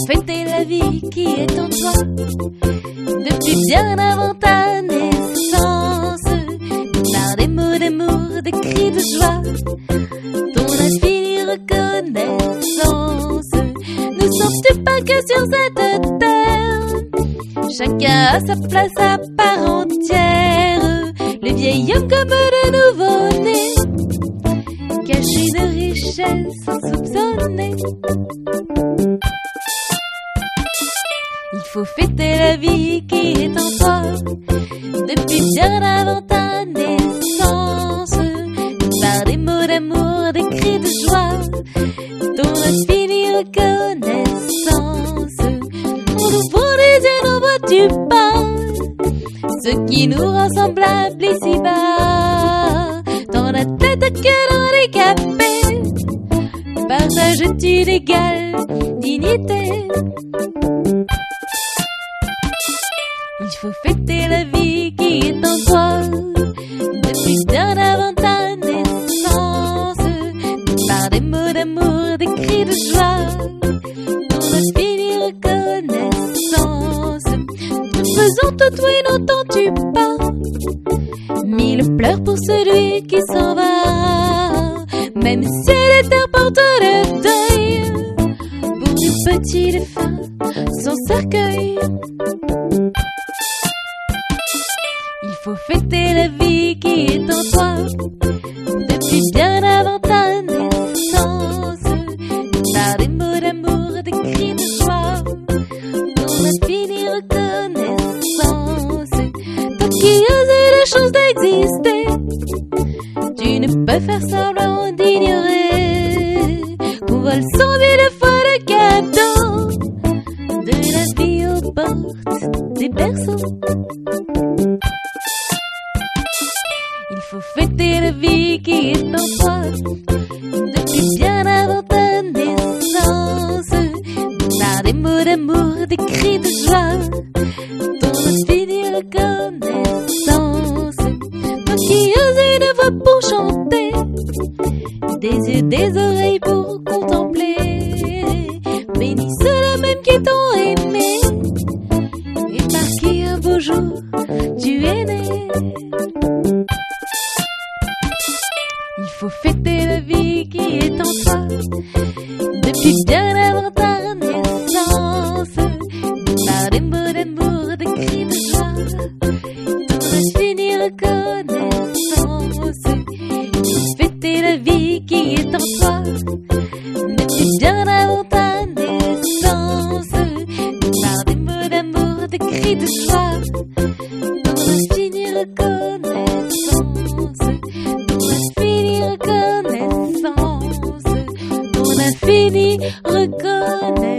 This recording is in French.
fêter la vie qui est en toi depuis bien avant ta naissance. Par des mots d'amour, des cris de joie, ton infinie reconnaissance. Ne sens-tu pas que sur cette terre, chacun a sa place à part entière? Le vieil homme comme le nouveau-né cache une richesse insoupçonnée. Il faut fêter la vie qui est en toi depuis bien avant ta naissance. Par des mots d'amour, des cris de joie, ton infinie reconnaissance. En ouvrant les yeux, n'en vois-tu pas ce qui nous rend semblables ici-bas? Dans la tête que l'handicapé partage-tu l'égale dignité? Il faut fêter la vie qui est en toi depuis bien avant ta naissance. Par des mots d'amour, des cris de joie, ton infinie reconnaissance. Te faisant tout, oui, n'entends-tu pas mille pleurs pour celui qui s'en va? Même si elle est porte de deuil, pour du petit défunt sans cercueil. Il faut fêter la vie qui est en toi depuis bien avant ta naissance. Par des mots d'amour, des cris de joie, ton infinie reconnaissance. Toi qui oses la chance d'exister, tu ne peux faire semblant d'ignorer qu'on vole 100 000 fois le cadeau de la vie aux portes des berceaux. Il faut fêter la vie qui est en toi depuis bien avant ta naissance. Par des mots d'amour, des cris de joie, ton infinie reconnaissance. Toi qui oses une voix pour chanter, des yeux, des oreilles pour contempler, bénis ceux-là même qui t'ont aimé et par qui un beau jour tu es né. Il faut fêter la vie qui est en toi depuis bien avant ta naissance. Par des mots d'amour, des cris de joie, ton infinie reconnaissance. Il faut fêter la vie qui est en toi depuis bien avant ta naissance. Par des mots d'amour, des cris de joie, ton infinie reconnaissance. Reconnaissance, ton infinie reconnaissance.